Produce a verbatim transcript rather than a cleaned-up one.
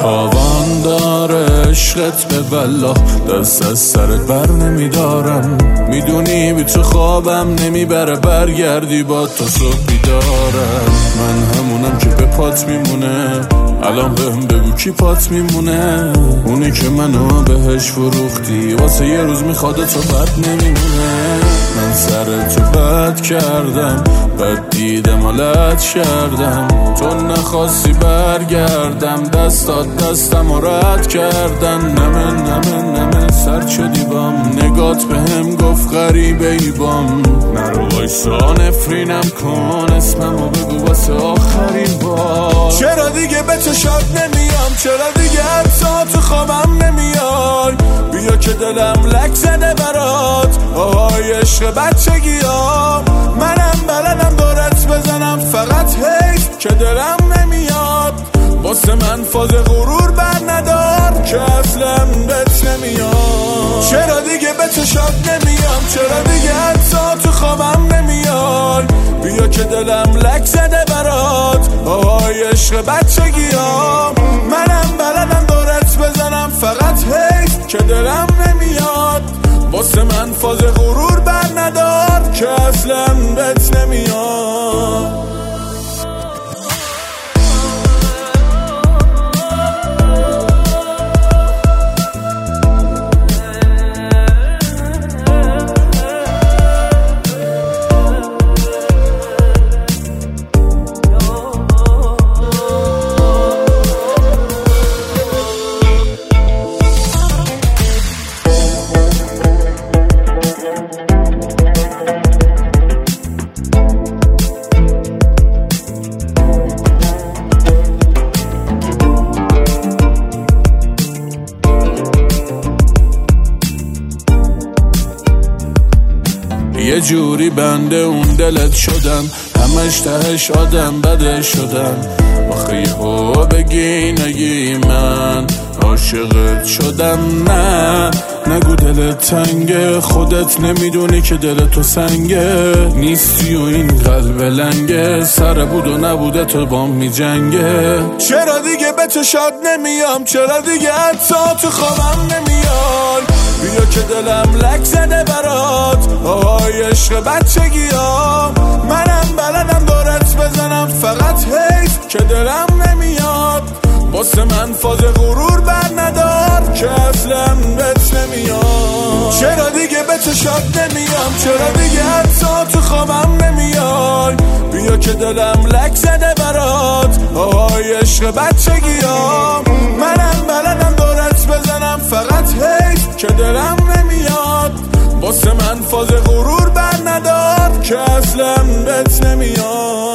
تاوان داره عشقت به والله، دست از سرت بر نمیدارم. میدونی بی تو خوابم نمیبره، برگردی با تا صبح بیدارم. من همونم که به پات میمونه، الان بهم بگو کی پات میمونه؟ اونی که منو بهش فروختی، واسه یه روز میخواد تو بد نمیمونه. من سر تو بد کردم، بد دیدم حالت کردم، تو نخواستی برگردم، دستات دستم و رد کردن. نمه نمه نمه سر شدی بام، نگات بهم گفت غریبه ای بام. نرو وایسا نفرینم کن، اسممو بگو واسه آخرین بار. چرا دیگه به تو شاد نمیام، چرا دیگه حتی تو خوابم نمیای؟ بیا که دلم لک زده برات، آهای عشق بچگیام. منم بلدم دورت بزنم، فقط حیف که دلم نمیاد. واسه من فاز غرور بر ندار که اصلا بهت نمیاد. چرا دیگه به تو شاد نمیام، چرا دیگه حتی تو خوابم نمیای؟ بیا که دلم لک زده برات، آهای عشق بچگیام. منم بلدم دورت بزنم، فقط حیف که دلم نمیاد. واسه من فاز غرور بر ندار که اصلا بهت نمیاد. یه جوری بنده اون دلت شدم، همش تهش آدم بده شدم. آخه یهو بگی نگی من عاشقت شدم. نه نگو دلت تنگه، خودت نمیدونی که دل تو سنگه. نیستی و این قلب لنگه، سر بود و نبوده تو بام می جنگه. چرا دیگه به تو شاد نمیام، چرا دیگه حتی تو خوابم نمیای؟ بیا که دلم لک زده برات، آهای عشق بچگیام. منم بلدم دورت بزنم، فقط حیف که دلم نمیاد. واسه من فاز غرور بر ندار که اصلا بهت نمیاد. چرا دیگه به تو شاد نمیام، چرا دیگه حتی تو خوابم نمیای؟ بیا که دلم لک زده برات، آهای عشق بچگیام. منم بلدم دورت بزنم، فقط حیف که دلم نمیاد. واسه من فاز غرور بر ندار که اصلا بهت نمیاد.